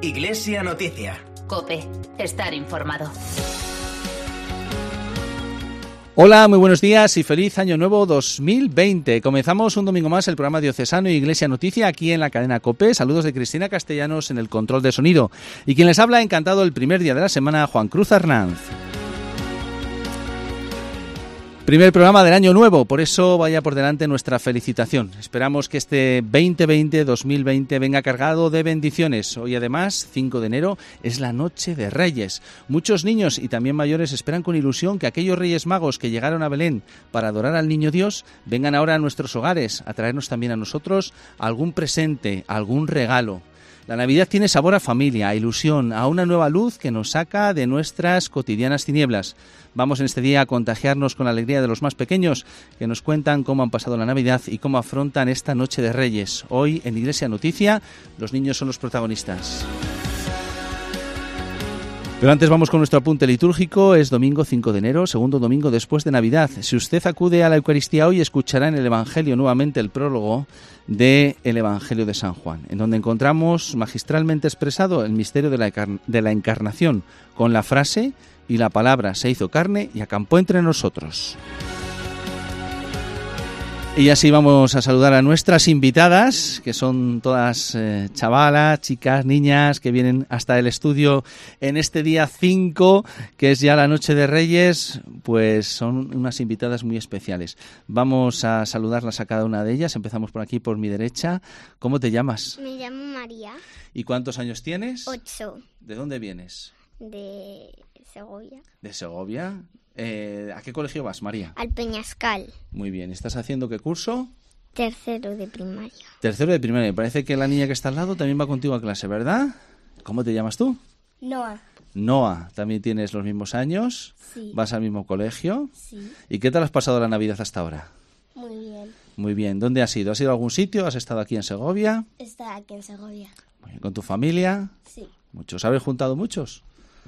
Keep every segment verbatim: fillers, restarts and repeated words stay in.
Iglesia Noticia. COPE. Estar informado. Hola, muy buenos días y feliz año nuevo dos mil veinte. Comenzamos un domingo más el programa diocesano Iglesia Noticia aquí en la cadena COPE. Saludos de Cristina Castellanos en el control de sonido. Y quien les habla, encantado el primer día de la semana, Juan Cruz Arnanz. Primer programa del año nuevo, por eso vaya por delante nuestra felicitación. Esperamos que este veinte veinte, dos mil veinte venga cargado de bendiciones. Hoy además, cinco de enero, es la Noche de Reyes. Muchos niños y también mayores esperan con ilusión que aquellos Reyes Magos que llegaron a Belén para adorar al Niño Dios vengan ahora a nuestros hogares a traernos también a nosotros algún presente, algún regalo. La Navidad tiene sabor a familia, a ilusión, a una nueva luz que nos saca de nuestras cotidianas tinieblas. Vamos en este día a contagiarnos con la alegría de los más pequeños que nos cuentan cómo han pasado la Navidad y cómo afrontan esta Noche de Reyes. Hoy en Iglesia Noticia, los niños son los protagonistas. Pero antes vamos con nuestro apunte litúrgico. Es domingo cinco de enero, segundo domingo después de Navidad. Si usted acude a la Eucaristía hoy, escuchará en el Evangelio nuevamente el prólogo del Evangelio de San Juan, en donde encontramos magistralmente expresado el misterio de la, de la Encarnación, con la frase: y la palabra se hizo carne y acampó entre nosotros. Y así vamos a saludar a nuestras invitadas, que son todas eh, chavalas, chicas, niñas, que vienen hasta el estudio en este día cinco, que es ya la Noche de Reyes. Pues son unas invitadas muy especiales. Vamos a saludarlas a cada una de ellas. Empezamos por aquí, por mi derecha. ¿Cómo te llamas? Me llamo María. ¿Y cuántos años tienes? Ocho. ¿De dónde vienes? De Segovia. ¿De Segovia? Eh, ¿A qué colegio vas, María? Al Peñascal. Muy bien. ¿Estás haciendo qué curso? Tercero de primaria. Tercero de primaria. Me parece que la niña que está al lado también va contigo a clase, ¿verdad? ¿Cómo te llamas tú? Noa. Noa. ¿También tienes los mismos años? Sí. ¿Vas al mismo colegio? Sí. ¿Y qué tal has pasado la Navidad hasta ahora? Muy bien. Muy bien. ¿Dónde has ido? ¿Has ido a algún sitio? ¿Has estado aquí en Segovia? Está aquí en Segovia. Muy bien. ¿Con tu familia? Sí. ¿Muchos? ¿Habéis juntado muchos?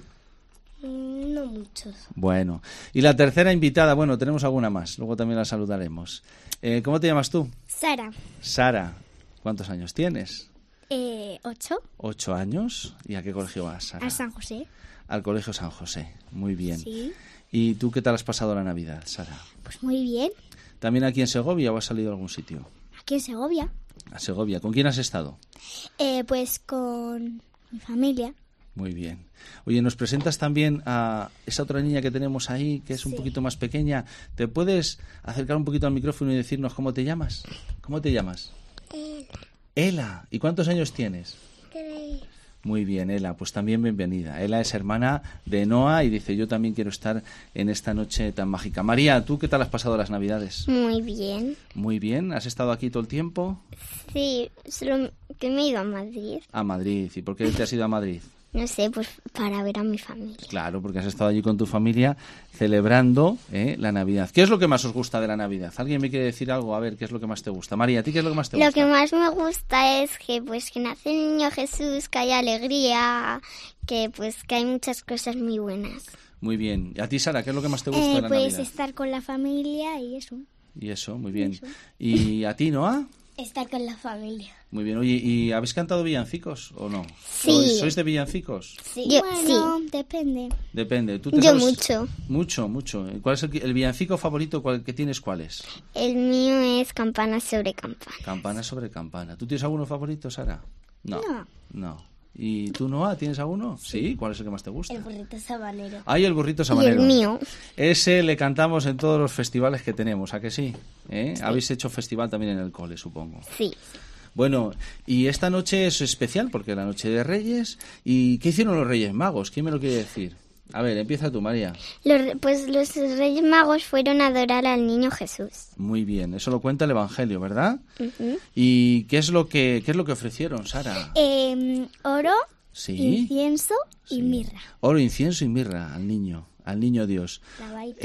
No muchos. Bueno. Y la tercera invitada, bueno, tenemos alguna más. Luego también la saludaremos. Eh, ¿Cómo te llamas tú? Sara. Sara. ¿Cuántos años tienes? Eh, ocho. ¿Ocho años? ¿Y a qué colegio vas, Sara? A San José. Al Colegio San José. Muy bien. Sí. ¿Y tú qué tal has pasado la Navidad, Sara? Pues muy bien. ¿También aquí en Segovia o has salido a algún sitio? Aquí en Segovia. A Segovia. ¿Con quién has estado? Eh, pues con mi familia. Muy bien. Oye, ¿nos presentas también a esa otra niña que tenemos ahí, que es un Sí. poquito más pequeña? ¿Te puedes acercar un poquito al micrófono y decirnos cómo te llamas? ¿Cómo te llamas? Ela. Ela. ¿Y cuántos años tienes? Tres. Muy bien, Ela, pues también bienvenida. Ela es hermana de Noa y dice, yo también quiero estar en esta noche tan mágica. María, ¿tú qué tal has pasado las Navidades? Muy bien. Muy bien. ¿Has estado aquí todo el tiempo? Sí, solo que me he ido a Madrid. A Madrid. ¿Y por qué te has ido a Madrid? No sé, pues para ver a mi familia. Claro, porque has estado allí con tu familia celebrando ¿eh? la Navidad. ¿Qué es lo que más os gusta de la Navidad? ¿Alguien me quiere decir algo? A ver, ¿qué es lo que más te gusta? María, ¿a ti qué es lo que más te Lo gusta? que más me gusta es que pues que nace el niño Jesús, que hay alegría, que pues que hay muchas cosas muy buenas. Muy bien. ¿Y a ti, Sara, qué es lo que más te gusta Eh, de la pues Navidad? estar con la familia y eso. Y eso, muy bien. Eso. ¿Y a ti, Noa? Estar con la familia. Muy bien. Oye, ¿y habéis cantado villancicos o no? Sí. ¿Sois, sois de villancicos? Sí. Yo, bueno, sí. Depende. Depende. ¿Tú te Yo sabes? mucho. Mucho, mucho. ¿Cuál es el, el villancico favorito cuál, que tienes? ¿Cuál es? El mío es campana sobre campana. Campana sobre campana. ¿Tú tienes alguno favorito, Sara? No. No. No. ¿Y tú, Noa, tienes alguno? Sí. ¿Sí? ¿Cuál es el que más te gusta? El burrito sabanero. Ay, el burrito sabanero. Y el mío. Ese le cantamos en todos los festivales que tenemos, ¿a que sí? ¿Eh? Sí. Habéis hecho festival también en el cole, supongo. Sí. Bueno, y esta noche es especial porque es la noche de Reyes. ¿Y qué hicieron los Reyes Magos? ¿Quién me lo quiere decir? A ver, empieza tú, María. Los, pues los Reyes Magos fueron a adorar al niño Jesús. Muy bien, eso lo cuenta el Evangelio, ¿verdad? Uh-huh. ¿Y qué es lo que qué es lo que ofrecieron, Sara? Eh, oro, Sí. incienso y Sí. mirra. Oro, incienso y mirra al niño, al niño Dios. La baita.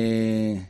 Eh,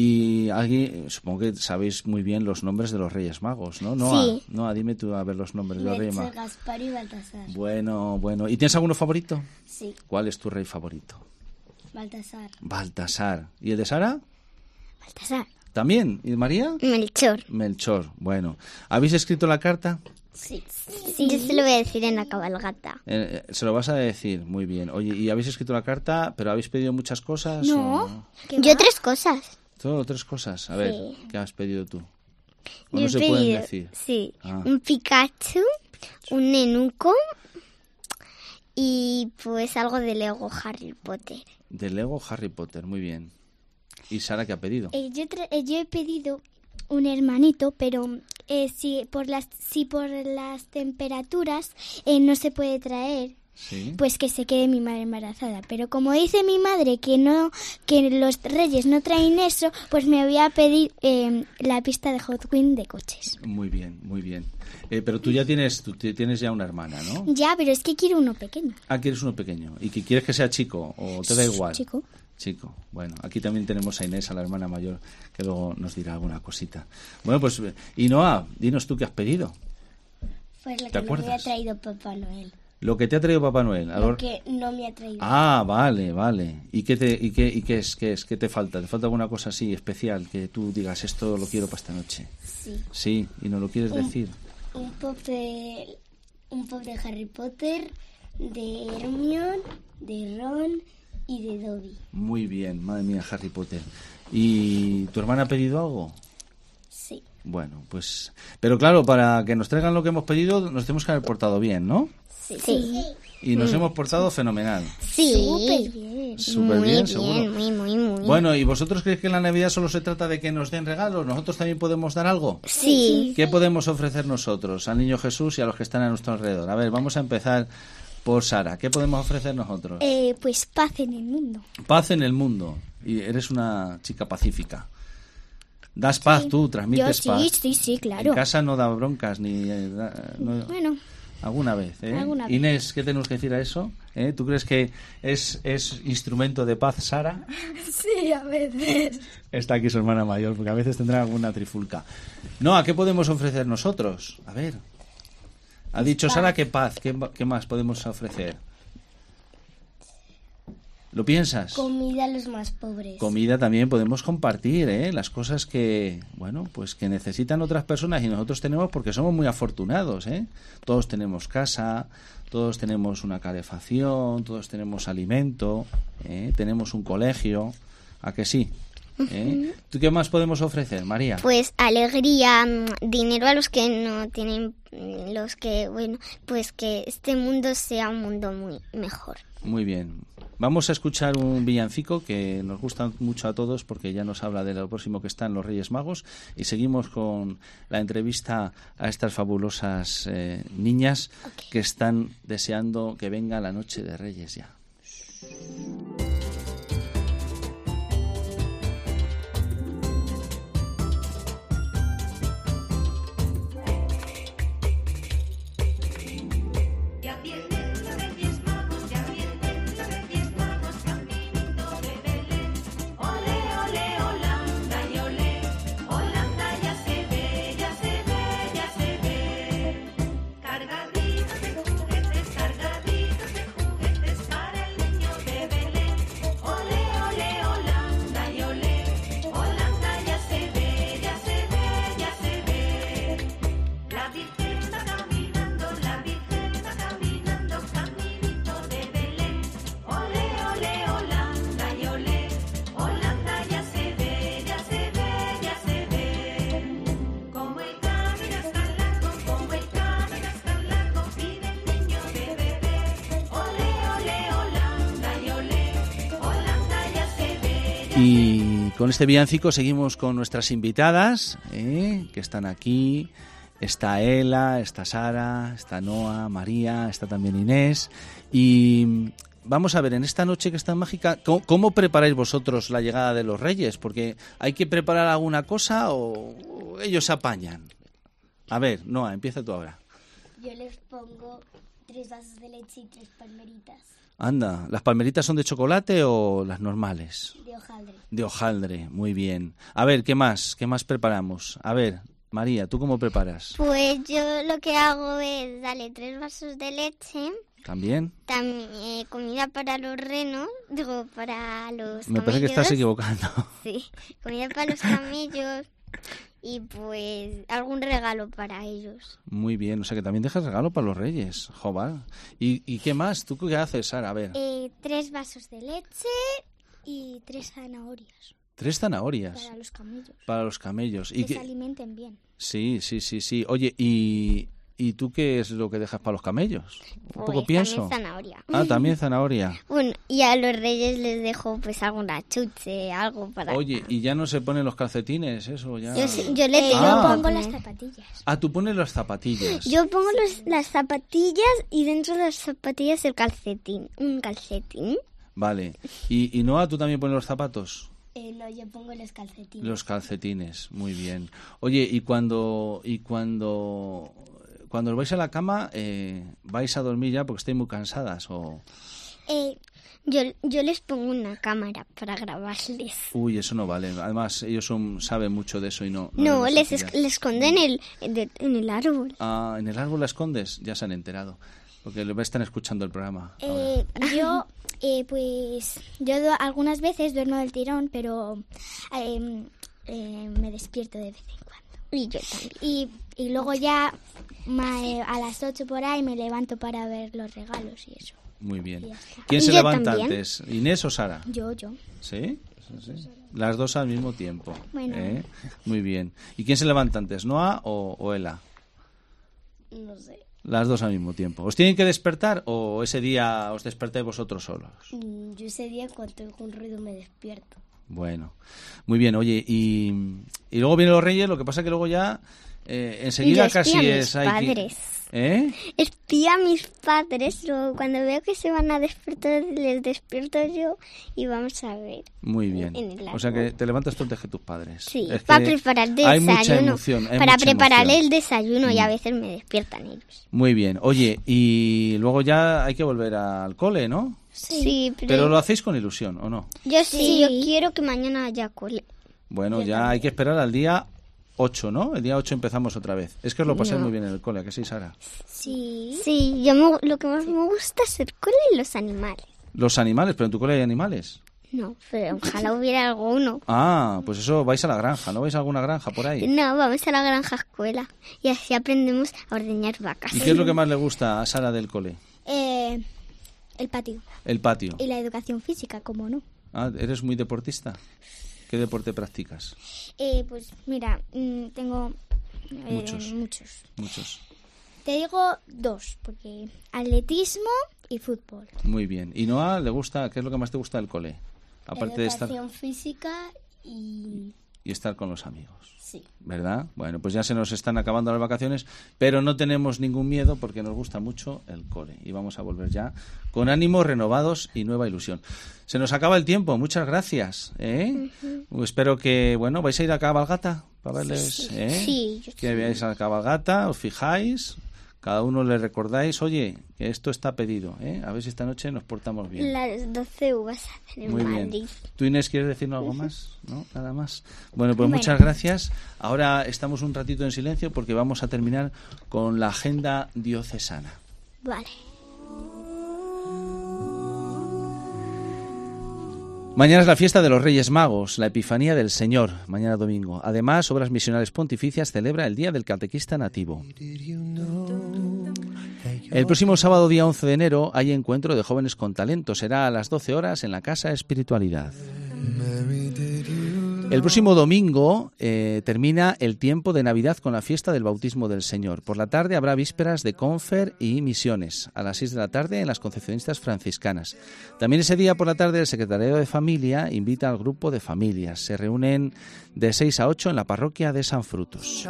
y alguien, supongo que sabéis muy bien los nombres de los Reyes Magos, ¿no? Noa, Sí. Noa, dime tú a ver los nombres de los Reyes Melchor, Magos. Gaspar y Baltasar. Bueno, bueno. ¿Y tienes alguno favorito? Sí, ¿Cuál es tu rey favorito? Baltasar. Baltasar. ¿Y el de Sara? Baltasar. ¿También? ¿Y María? Melchor. Melchor. Bueno. ¿Habéis escrito la carta? Sí. sí. Yo se lo voy a decir en la cabalgata. Eh, se lo vas a decir, muy bien. Oye, ¿y habéis escrito la carta, pero habéis pedido muchas cosas? No. O... Yo tres cosas. Solo tres cosas. A ver, sí. ¿Qué has pedido tú? ¿O Yo no he se pedido, pueden decir? Sí, Ah. un Pikachu, Pikachu, un Nenuco y pues algo de Lego Harry Potter. De Lego Harry Potter, muy bien. ¿Y Sara qué ha pedido? Eh, yo, tra- eh, yo he pedido un hermanito, pero eh, si por las si por las temperaturas eh, no se puede traer, ¿Sí? pues que se quede mi madre embarazada. Pero como dice mi madre que no que los reyes no traen eso, pues me voy a pedir eh, la pista de Hot Wheels de coches. Muy bien, muy bien. Eh, pero tú ya tienes tú tienes ya una hermana, ¿no? Ya, pero es que quiero uno pequeño. Ah, quieres uno pequeño. ¿Y que quieres que sea chico o te da igual? Chico. Chico. Bueno, aquí también tenemos a Inés, a la hermana mayor, que luego nos dirá alguna cosita. Bueno, pues, y Noa, dinos tú qué has pedido. Pues lo ¿Te que no acuerdas? me ha traído Papá Noel. Lo que te ha traído Papá Noel. A Lo ver... que no me ha traído. Ah, vale, vale. ¿Y qué te y qué y qué es qué es qué te falta? ¿Te falta alguna cosa así especial que tú digas esto lo quiero para esta noche? Sí. Sí, y no lo quieres Un- decir. Un pop de un pop de Harry Potter, de Hermione, de Ron y de Dobby. Muy bien, madre mía, Harry Potter. ¿Y tu hermana ha pedido algo? Sí. Bueno, pues pero claro, para que nos traigan lo que hemos pedido nos tenemos que haber portado bien, ¿no? Sí. Sí. Y nos hemos portado fenomenal. Sí. Súper bien. Súper muy bien, seguro. muy, muy, muy. Bueno, ¿y vosotros creéis que en la Navidad solo se trata de que nos den regalos? ¿Nosotros también podemos dar algo? Sí. ¿Qué podemos ofrecer nosotros al Niño Jesús y a los que están a nuestro alrededor? A ver, vamos a empezar por Sara. ¿Qué podemos ofrecer nosotros? Eh, pues paz en el mundo. Paz en el mundo. Y eres una chica pacífica. Das paz tú, transmites Yo paz. sí, sí, sí, claro. En casa no da broncas ni... eh, da- no- Bueno, Alguna vez, ¿eh? Alguna vez. Inés, ¿qué tenemos que decir a eso? ¿Eh? ¿Tú crees que es, es instrumento de paz, Sara? sí, a veces. Está aquí su hermana mayor, porque a veces tendrá alguna trifulca. No, ¿a qué podemos ofrecer nosotros? A ver. Ha dicho Sara que paz. ¿Qué, qué más podemos ofrecer? ¿Lo piensas? Comida a los más pobres. Comida también podemos compartir, ¿eh? Las cosas que, bueno, pues que necesitan otras personas y nosotros tenemos porque somos muy afortunados, ¿eh? Todos tenemos casa, todos tenemos una calefacción, todos tenemos alimento, ¿eh? Tenemos un colegio, ¿a que sí? ¿Eh? ¿Tú qué más podemos ofrecer, María? Pues alegría, mm, dinero a los que no tienen, mm, los que, bueno, pues que este mundo sea un mundo muy mejor. Muy bien. Vamos a escuchar un villancico que nos gusta mucho a todos porque ya nos habla de lo próximo que están los Reyes Magos y seguimos con la entrevista a estas fabulosas eh, niñas Okay. que están deseando que venga la noche de Reyes ya. Ya vienen los Reyes Magos, ya vienen los Reyes Magos, caminito de Belén. Ole, ole, Holanda y ole, Holanda ya se ve, ya se ve, ya se ve. Cargaditos de juguetes, cargaditos de juguetes para el niño de Belén. Ole, ole, Holanda y ole, Holanda ya se ve, ya se ve, ya se ve. La Virgen va caminando, la Virgen va caminando, caminito de Belén. Ole, ole, Holanda y ole, Holanda ya se ve, ya se ve, ya se ve. Como el camino es tan largo, como el camino es tan largo, pide el niño de bebé. Ole, ole, Holanda y ole, Holanda ya se ve, ya Y con este villancico seguimos con nuestras invitadas, ¿eh? Que están aquí. Está Ela, está Sara, está Noa, María, está también Inés. Y vamos a ver, en esta noche que es tan mágica, ¿cómo, cómo preparáis vosotros la llegada de los Reyes? Porque ¿hay que preparar alguna cosa o, o ellos se apañan? A ver, Noa, empieza tú ahora. Yo les pongo tres vasos de leche y tres palmeritas Anda, ¿las palmeritas son de chocolate o las normales? de hojaldre. De hojaldre, muy bien. A ver, ¿qué más? ¿Qué más preparamos? A ver, María, ¿tú cómo preparas? Pues yo lo que hago es darle tres vasos de leche, ¿También? también eh, comida para los renos, digo, para los Me parece que estás camellos. equivocando. Sí, comida para los camellos y pues algún regalo para ellos. Muy bien, o sea que también dejas regalo para los reyes, joder. ¿Y, ¿Y qué más? ¿Tú qué haces, Sara? A ver. Eh, tres vasos de leche y tres zanahorias Tres zanahorias para los camellos. para los camellos. Y Que que... se alimenten bien. Sí, sí, sí, sí. Oye, ¿y, ¿y tú qué es lo que dejas para los camellos? Un Pues poco pienso. también zanahoria. Ah, también zanahoria. Bueno, y a los reyes les dejo pues alguna chuche, algo para... Oye, ¿y ya no se ponen los calcetines? Eso ya... Yo, sí- yo le Eh, tengo Ah. yo que pongo las poner. zapatillas. Ah, tú pones las zapatillas. Yo pongo los- las zapatillas y dentro de las zapatillas el calcetín. Un calcetín. Vale. ¿Y, y Noa, tú también pones los zapatos? Eh, no, yo pongo los calcetines. Los calcetines, muy bien. Oye, y cuando y cuando cuando os vais a la cama, eh, vais a dormir ya porque estáis muy cansadas o... Eh, yo, yo les pongo una cámara para grabarles. Uy, eso no vale. Además, ellos son, saben mucho de eso y no... No, les les, gusta es- pillar. les escondo en el, de- en el árbol. Ah, ¿en el árbol la escondes? Ya se han enterado. Porque lo están escuchando el programa. ahora. Eh, yo, eh, pues, yo do- algunas veces duermo del tirón, pero eh, eh, me despierto de vez en cuando. Y yo también. Y, y luego ya ma- eh, a las ocho por ahí me levanto para ver los regalos y eso. Muy bien. Ya está. ¿Quién se Yo levanta también. antes? ¿Inés o Sara? Yo, yo. ¿Sí? Sí, sí. Las dos al mismo tiempo. Bueno. ¿Eh? Muy bien. ¿Y quién se levanta antes, Noa o, o Ela? No sé. Las dos al mismo tiempo. ¿Os tienen que despertar o ese día os despertáis vosotros solos? Mm, Yo ese día cuando oigo un ruido me despierto. Bueno, muy bien. Oye, y, y luego vienen los reyes, lo que pasa que luego ya eh, enseguida Yo espío casi a mis es... hay que- padres. ¿Eh? Espía a mis padres, luego cuando veo que se van a despertar, les despierto yo y vamos a ver. Muy bien. En el O sea que árbol. te levantas tú antes que tus padres. Sí, Es que para preparar hay mucha desayuno. emoción, hay para mucha preparar emoción. Mm. el desayuno y a veces me despiertan ellos. Muy bien. Oye, y luego ya hay que volver al cole, ¿no? Sí, pero, Pero lo hacéis con ilusión, ¿o no? yo sí, Sí. yo quiero que mañana haya cole. Bueno, ya hay que esperar al día ocho, ¿no? El día ocho empezamos otra vez. Es que os lo pasáis No. muy bien en el cole, ¿a que sí, Sara? Sí. Sí, yo me- lo que más me gusta es el cole y los animales. Los animales, pero en tu cole hay animales. No, pero ojalá hubiera alguno. Ah, pues eso, vais a la granja, ¿no vais a alguna granja por ahí? No, vamos a la granja escuela y así aprendemos a ordeñar vacas. ¿Y qué es lo que más le gusta a Sara del cole? Eh, el patio El patio. y la educación física, ¿cómo no? Ah, ¿eres muy deportista? ¿Qué deporte practicas? Eh, pues mira, mm, tengo eh, Muchos. muchos. Muchos. Te digo dos, porque atletismo y fútbol. Muy bien. ¿Y Noa le gusta, qué es lo que más te gusta del cole? Aparte de estar Educación física y... y estar con los amigos. Sí. ¿Verdad? Bueno, pues ya se nos están acabando las vacaciones, pero no tenemos ningún miedo porque nos gusta mucho el cole y vamos a volver ya con ánimos renovados y nueva ilusión. Se nos acaba el tiempo, muchas gracias. ¿eh? Espero que, bueno, ¿vais a ir a cabalgata? Para verles, ¿eh? Sí, yo Que sí. veáis a la cabalgata, os fijáis, cada uno le recordáis, oye, que esto está pedido, ¿eh? A ver si esta noche nos portamos bien. Las doce uvas a hacer en Muy Madrid. bien. ¿Tú, Inés, quieres decirnos algo más? ¿No? Nada más. Bueno, pues Bueno. muchas gracias. Ahora estamos un ratito en silencio porque vamos a terminar con la agenda diocesana. Vale. Mañana es la fiesta de los Reyes Magos, la Epifanía del Señor, mañana domingo. Además, Obras Misionales Pontificias celebra el Día del Catequista Nativo. El próximo sábado, día once de enero, hay encuentro de jóvenes con talento. Será a las doce horas en la Casa Espiritualidad. El próximo domingo eh, termina el tiempo de Navidad con la fiesta del bautismo del Señor. Por la tarde habrá vísperas de Confer y misiones, a las seis de la tarde en las Concepcionistas Franciscanas. También ese día por la tarde el Secretariado de Familia invita al grupo de familias. Se reúnen de seis a ocho en la parroquia de San Frutos.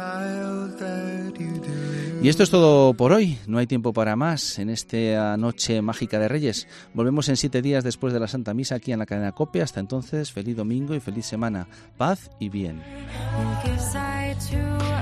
Y esto es todo por hoy. No hay tiempo para más en esta noche mágica de Reyes. Volvemos en siete días después de la Santa Misa aquí en la cadena COPE. Hasta entonces, feliz domingo y feliz semana. Paz y bien. Give sight to